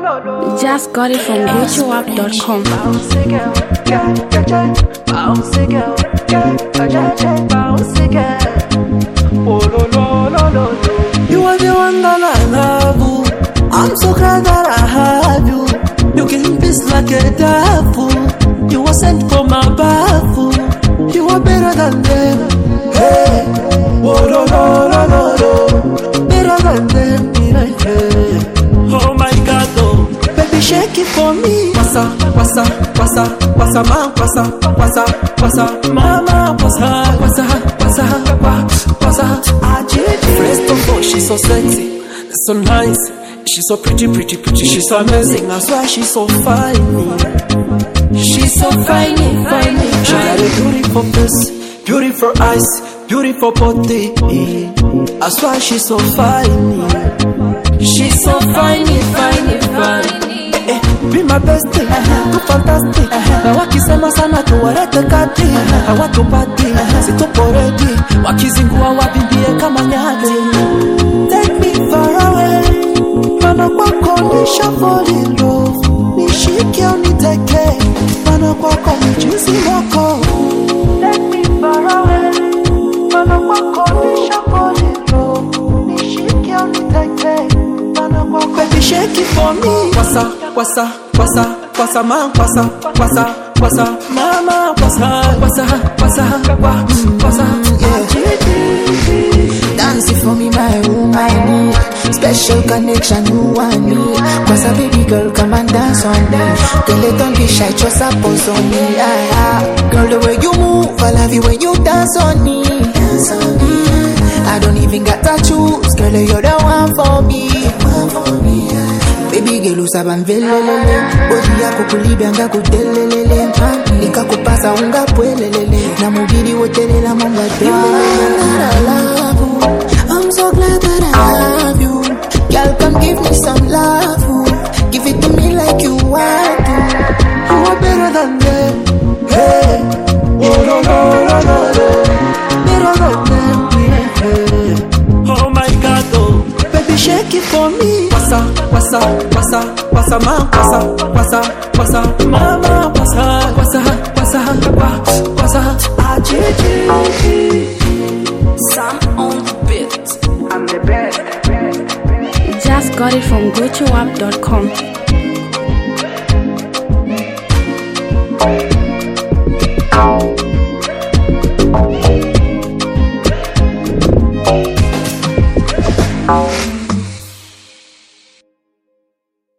Just got it from GoToUp.com. You are the one that I love. I'm so glad that I have you. You give peace like a devil. You were sent from above. You are better than them. Hey, better than them. Hey. Oh my God, oh. Baby, shake it for me. Wassa, wassa, wassa, wassa, ma, wassa, wassa, wassa, mama, wassa, wassa, wassa, wassa. First of all, she's so sexy, so nice. She's so pretty, pretty, pretty. She's so amazing. That's why she's so fine. She's so fine, fine. She got a beautiful face, beautiful eyes, beautiful body. That's why she's so fine. She's so fine, fine, fine. Be my bestie, too fantastic. Na wakisema sana tuwarete kati. Hawatupati, situpo ready. Wakizingua wabimbie kama nyati. Take me far away. Mana kwako nisha fall in love. Nishike uniteke. Mana kwako nijuzi wako. Take me far away. Mana kwako nisha fall in love. Nishike uniteke. Mana kwako. Baby shake it for me. Wassa, wassa, wassa, wassa, ma, wassa, wassa, wassa, mama, wassa, wassa, wassa, wassa, yeah. Dance it for me, my woman. Special connection, you and me. Cause a baby girl, come and dance on me. Girl, don't be shy, just a pose on me. Girl, the way you move, I love you when you dance on me. I don't even got to choose. Girl, you're the one for me. Baby girl, usaba mvelelele. Bodi yako kulibianga kudelelele. Nika kupasa unga pwelelele. Na mubiri wotelela mamba delelele. I'm so glad that I have you. Girl, come give me some love. Give it to me like you want to. You are better than them. Hey, better than them. Hey. Oh my God, oh. Baby, shake it for me. Wassa, wassa, wassa, wassa, ma, wassa, wassa, wassa, mama, wassa, wassa, wassa, wassa, Sam on the beat. I'm the best. Just got it from GoToUp.com.